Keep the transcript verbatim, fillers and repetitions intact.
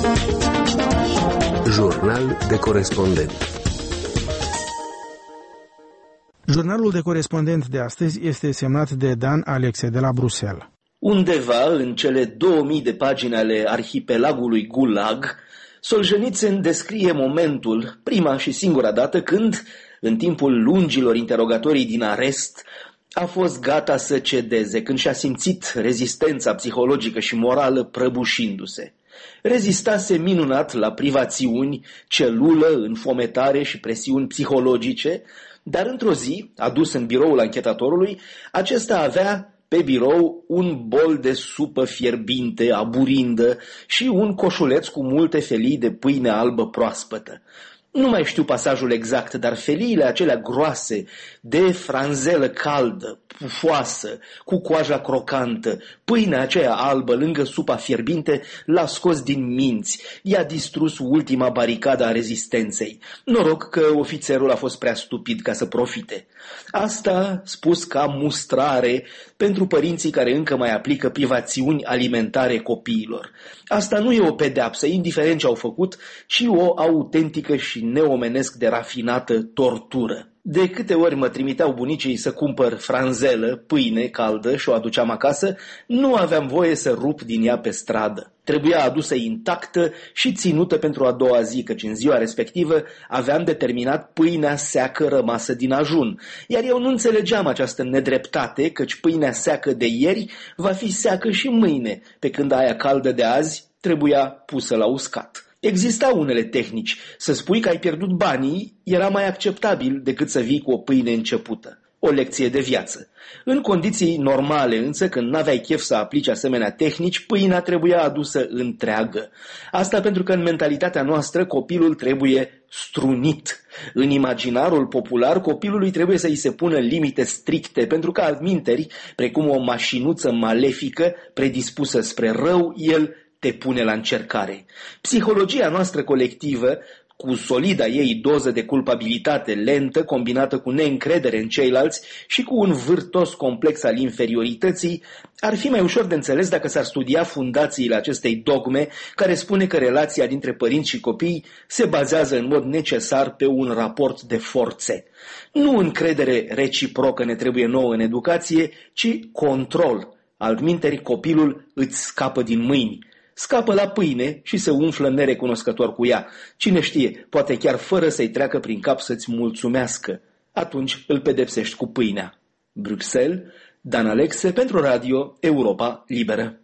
Jurnal de corespondent. Jurnalul de corespondent de astăzi este semnat de Dan Alexe de la Bruxelles. Undeva în cele două mii de pagini ale arhipelagului Gulag, Solzhenitsyn descrie momentul, prima și singura dată, când, în timpul lungilor interogatorii din arest, a fost gata să cedeze, când și-a simțit rezistența psihologică și morală prăbușindu-se. Rezistase minunat la privațiuni, celulă, înfometare și presiuni psihologice, dar într-o zi, adus în biroul anchetatorului, acesta avea pe birou un bol de supă fierbinte, aburindă și un coșuleț cu multe felii de pâine albă proaspătă. Nu mai știu pasajul exact, dar feliile acelea groase, de franzelă caldă, pufoasă, cu coaja crocantă, pâinea aceea albă lângă supa fierbinte, l-a scos din minți, i-a distrus ultima baricadă a rezistenței. Noroc că ofițerul a fost prea stupid ca să profite. Asta spus ca mustrare pentru părinții care încă mai aplică privațiuni alimentare copiilor. Asta nu e o pedeapsă, indiferent ce au făcut, ci o autentică și neomenesc de rafinată tortură. De câte ori mă trimiteau bunicii să cumpăr franzelă, pâine caldă și o aduceam acasă, nu aveam voie să rup din ea pe stradă. Trebuia adusă intactă și ținută pentru a doua zi, căci în ziua respectivă aveam determinat pâinea seacă rămasă din ajun. Iar eu nu înțelegeam această nedreptate, căci pâinea seacă de ieri va fi seacă și mâine, pe când aia caldă de azi trebuia pusă la uscat. Existau unele tehnici. Să spui că ai pierdut banii era mai acceptabil decât să vii cu o pâine începută. O lecție de viață. În condiții normale însă, când n-aveai chef să aplici asemenea tehnici, pâinea trebuia adusă întreagă. Asta pentru că în mentalitatea noastră copilul trebuie strunit. În imaginarul popular, copilului trebuie să îi se pună limite stricte, pentru că altminteri, precum o mașinuță malefică predispusă spre rău, el te pune la încercare. Psihologia noastră colectivă, cu solida ei doză de culpabilitate lentă, combinată cu neîncredere în ceilalți și cu un vârtos complex al inferiorității, ar fi mai ușor de înțeles dacă s-ar studia fundațiile acestei dogme care spune că relația dintre părinți și copii se bazează în mod necesar pe un raport de forțe. Nu încredere reciprocă ne trebuie nouă în educație, ci control. Altminteri, copilul îți scapă din mâini. Scapă la pâine și se umflă nerecunoscător cu ea. Cine știe, poate chiar fără să-i treacă prin cap să-ți mulțumească. Atunci îl pedepsești cu pâinea. Bruxelles, Dan Alexe pentru Radio Europa Liberă.